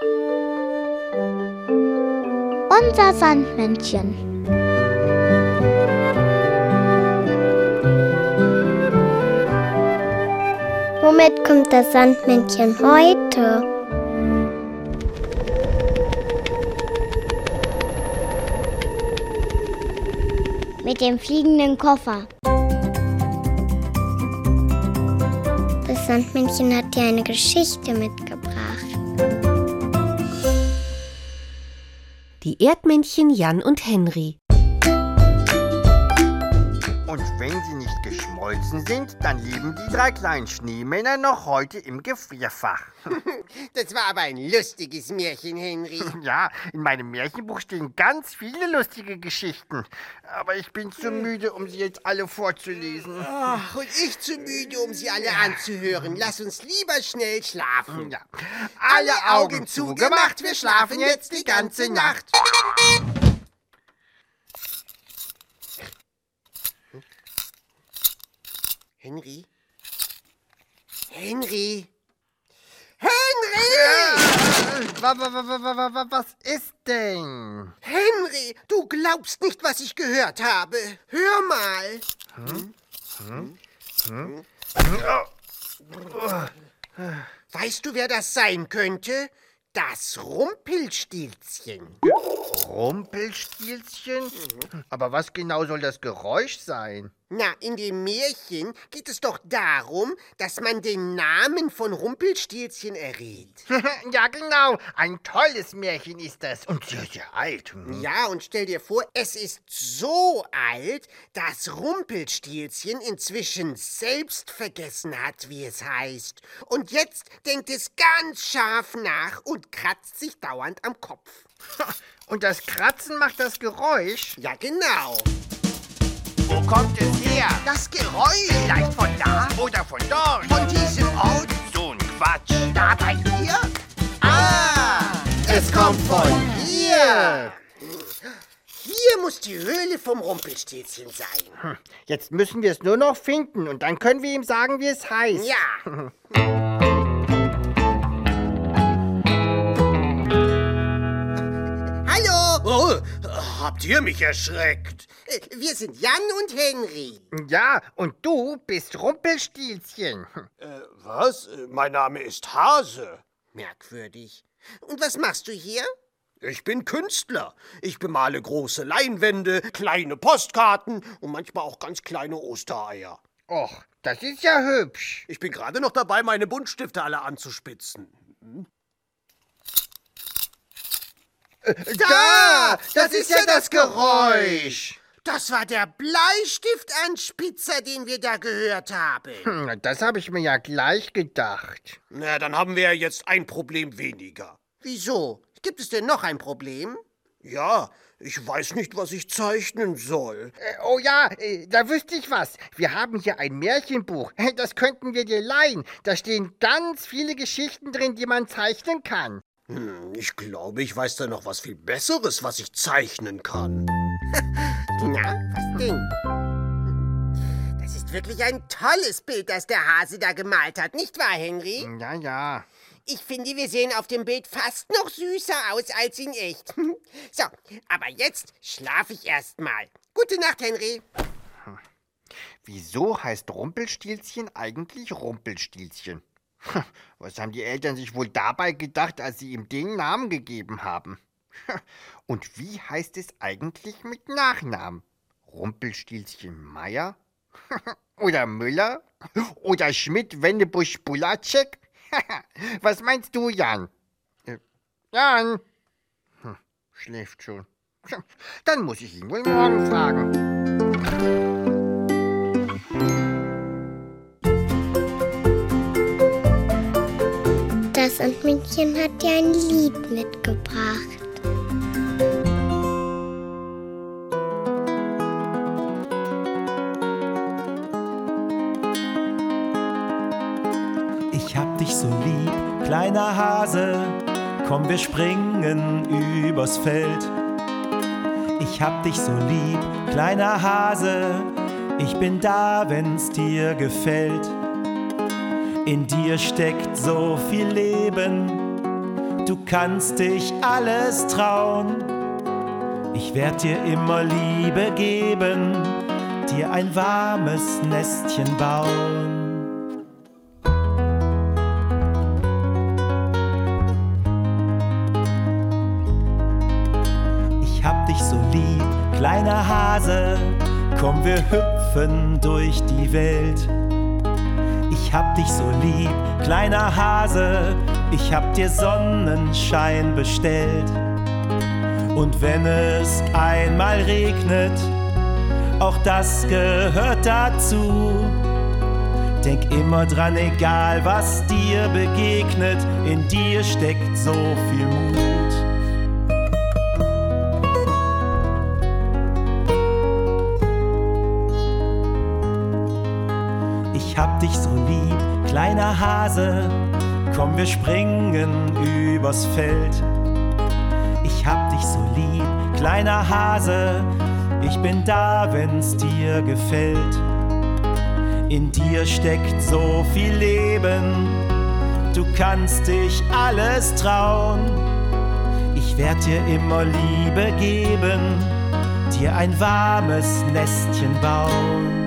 Unser Sandmännchen. Womit kommt das Sandmännchen heute? Mit dem fliegenden Koffer. Das Sandmännchen hat dir eine Geschichte mitgebracht. Die Erdmännchen Jan und Henry. Und wenn sie nicht geschmolzen sind, dann leben die 3 kleinen Schneemänner noch heute im Gefrierfach. Das war aber ein lustiges Märchen, Henry. Ja, in meinem Märchenbuch stehen ganz viele lustige Geschichten. Aber ich bin zu müde, um sie jetzt alle vorzulesen. Ach, und ich zu müde, um sie alle anzuhören. Lass uns lieber schnell schlafen. Ja. Alle Augen zugemacht, wir schlafen jetzt die ganze Nacht. Henry? Henry? Henry! Was ist denn? Henry, du glaubst nicht, was ich gehört habe. Hör mal. Weißt du, wer das sein könnte? Das Rumpelstilzchen. Rumpelstilzchen? Aber was genau soll das Geräusch sein? Na, in dem Märchen geht es doch darum, dass man den Namen von Rumpelstilzchen errät. Ja, genau. Ein tolles Märchen ist das. Und sehr, sehr alt. Ja, und stell dir vor, es ist so alt, dass Rumpelstilzchen inzwischen selbst vergessen hat, wie es heißt. Und jetzt denkt es ganz scharf nach und kratzt sich dauernd am Kopf. Und das Kratzen macht das Geräusch? Ja, genau. Wo kommt es her? Das Geräusch. Vielleicht von da oder von dort? Von diesem Ort. So ein Quatsch. Da bei dir? Es kommt von hier. Hier muss die Höhle vom Rumpelstilzchen sein. Jetzt müssen wir es nur noch finden und dann können wir ihm sagen, wie es heißt. Ja. Hallo. Oh, habt ihr mich erschreckt? Wir sind Jan und Henry. Ja, und du bist Rumpelstilzchen. Was? Mein Name ist Hase. Merkwürdig. Und was machst du hier? Ich bin Künstler. Ich bemale große Leinwände, kleine Postkarten und manchmal auch ganz kleine Ostereier. Och, das ist ja hübsch. Ich bin gerade noch dabei, meine Buntstifte alle anzuspitzen. Da! Das ist ja das Geräusch. Das war der Bleistiftanspitzer, den wir da gehört haben. Das habe ich mir ja gleich gedacht. Na, dann haben wir ja jetzt ein Problem weniger. Wieso? Gibt es denn noch ein Problem? Ja, ich weiß nicht, was ich zeichnen soll. Oh ja, da wüsste ich was. Wir haben hier ein Märchenbuch. Das könnten wir dir leihen. Da stehen ganz viele Geschichten drin, die man zeichnen kann. Ich glaube, ich weiß da noch was viel Besseres, was ich zeichnen kann. Na, was denn? Das ist wirklich ein tolles Bild, das der Hase da gemalt hat, nicht wahr, Henry? Ja, ja. Ich finde, wir sehen auf dem Bild fast noch süßer aus als in echt. So, aber jetzt schlafe ich erst mal. Gute Nacht, Henry. Wieso heißt Rumpelstilzchen eigentlich Rumpelstilzchen? Was haben die Eltern sich wohl dabei gedacht, als sie ihm den Namen gegeben haben? Und wie heißt es eigentlich mit Nachnamen? Rumpelstilzchen Meier? Oder Müller? Oder Schmidt-Wendebusch-Bulacek? Was meinst du, Jan? Jan? Schläft schon. Dann muss ich ihn wohl morgen fragen. Das Sandmännchen hat dir ein Lied mitgebracht. Ich hab dich so lieb, kleiner Hase, komm, wir springen übers Feld. Ich hab dich so lieb, kleiner Hase, ich bin da, wenn's dir gefällt. In dir steckt so viel Leben, du kannst dich alles trauen. Ich werd dir immer Liebe geben, dir ein warmes Nestchen bauen. Ich hab dich so lieb, kleiner Hase, komm, wir hüpfen durch die Welt. Ich hab dich so lieb, kleiner Hase, ich hab dir Sonnenschein bestellt. Und wenn es einmal regnet, auch das gehört dazu. Denk immer dran, egal was dir begegnet, in dir steckt so viel Mut. Ich hab dich so lieb, kleiner Hase, komm, wir springen übers Feld. Ich hab dich so lieb, kleiner Hase, ich bin da, wenn's dir gefällt. In dir steckt so viel Leben, du kannst dich alles trauen. Ich werd dir immer Liebe geben, dir ein warmes Nestchen bauen.